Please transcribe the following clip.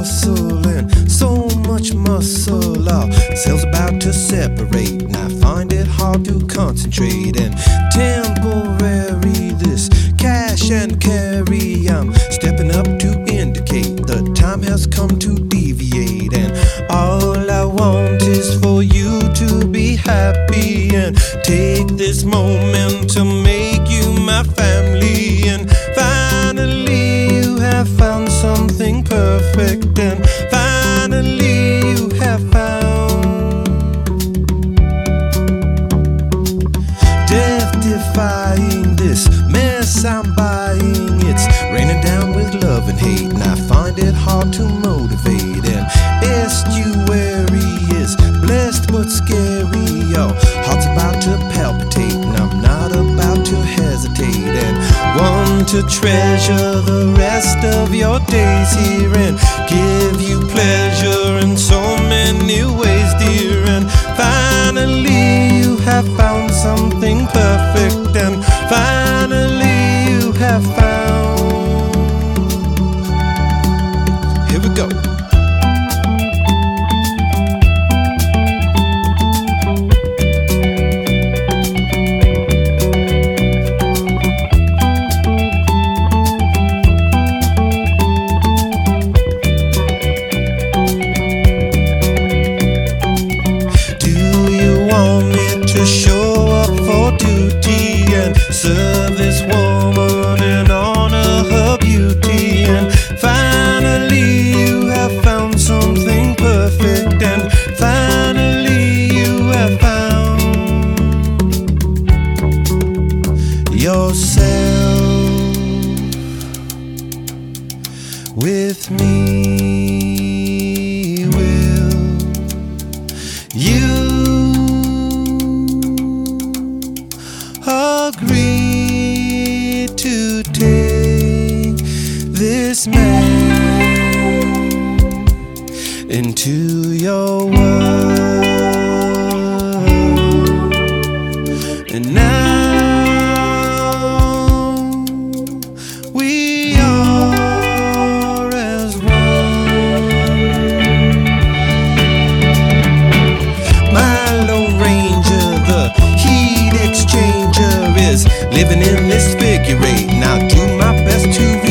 hustle and so much muscle. Our cells about to separate, and I find it hard to concentrate. And temporary, this cash and carry, I'm stepping up to indicate the time has come to deviate. And all I want is for you to be happy, and take this moment to make you my family. And finally you have found something perfect, and finally you have found death-defying this mess I'm buying. It's raining down with love and hate, and I find it hard to motivate. And estuary is blessed but scary. Your heart's about to palpitate, and I'm not about to hesitate. And want to treasure the rest of your days here, and give you pleasure in so many ways, dear. And finally you have found something perfect, and finally you have found. Here we go. To show up for duty and serve this woman and honor her beauty. And finally you have found something perfect, and finally you have found yourself with me. Will you agree to take this man into your world? And now we are as one. My Lone Ranger, the heat exchanger, is living in this figure eight. Now do my best to